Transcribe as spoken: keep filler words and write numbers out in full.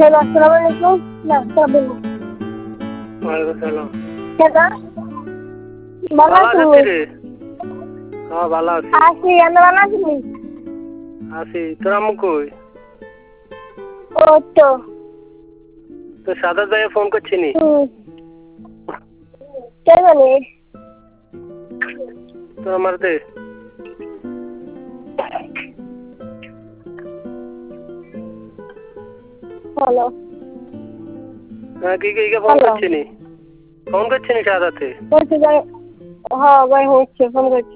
Hello, আসসালামু আলাইকুম। না, সাবিন। ওয়ালাইকুম সালাম। কেডা? ভালো ভালো আছো? আছিস রে? হ্যাঁ ভালো আছি। আছি, আমি ভালো আছি। আছি। তোর আম্মু কই? ও তো। তোর সাদাত ভাইয়া ফোন করছিনি? হুম। কে জানে? তোর আমার দে। হ্যালো। হ্যাঁ কি কি ফোন করছিনি? ফোন করছিনি সাদাতে? হচ্ছে ভাই। হ্যাঁ ভাই হচ্ছে ফোন করছি।